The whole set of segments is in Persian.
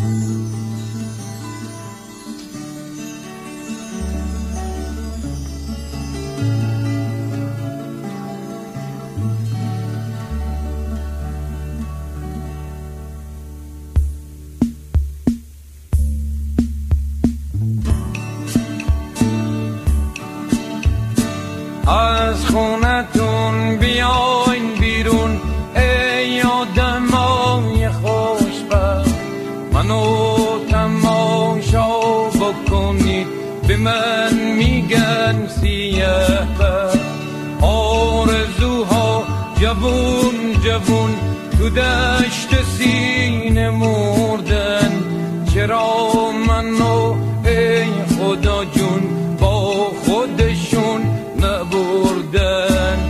از خونتون بیاین بیرون ای آدمای خوشبخت، منو تماشا بکنید به من میگن سیاه‌بخت. آرزوها جوون جوون تو دشت سینه مردن، چرا منو ای خدا جون با خودشون نبردن.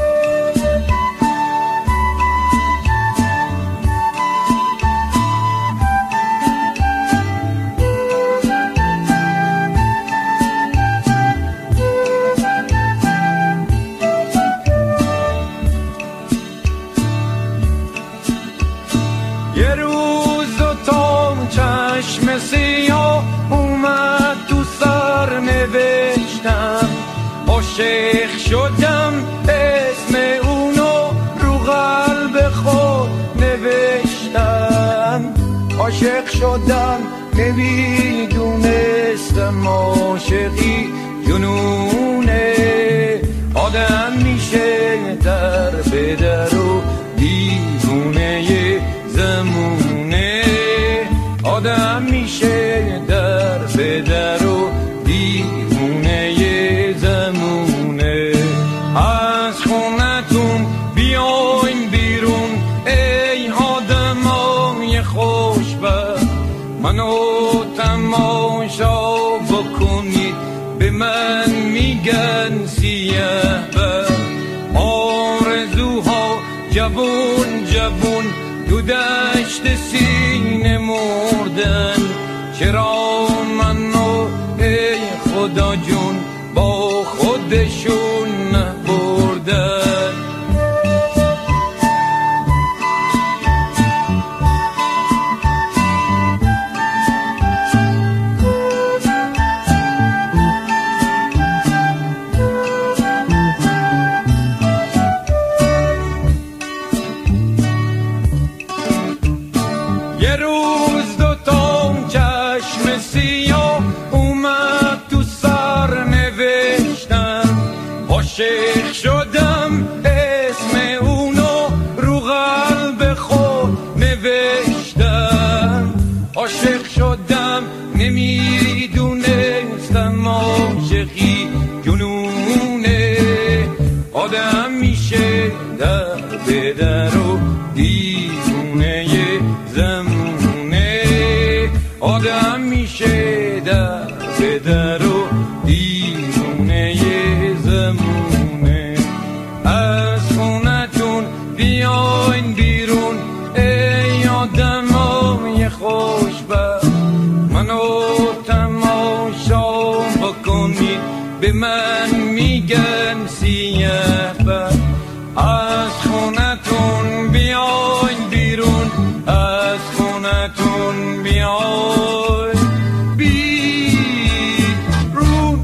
یه روز تا چشم سیاه اومد تو سر نوشتم، عاشق شدم اسم اونو رو قلب خود نوشتم. عاشق شدم نمیدونستم عاشقی جنونه، آدم میشه در به در و دیوونه زمونه، آدم میشه در به در و دیوونه زمونه. از خونتون بیاین بیرون ای آدمای خوشبخت، منو تماشا بکنید به من میگن سیاه‌بخت. آرزوها جوون جوون تو دشت سینه مردن، چرا منو ای خدا جون با خودشون نبردن. یه روز دو تا چشم سیاه اومد تو سر نوشتم، عاشق شدم اسم اونو رو قلب خود نوشتم. عاشق شدم نمیدونستم عاشقی جنونه، آدم میشه در به در و دیوونه زمونه، آدم میشه در به در و دیوونه زمونه. از خونتون بیاین بیرون ای آدمای خوشبخت، منو تماشا بکنید به من میگن سیاه‌بخت. از خونتون بیاین بیرون، از خونتون بیاین بیرون.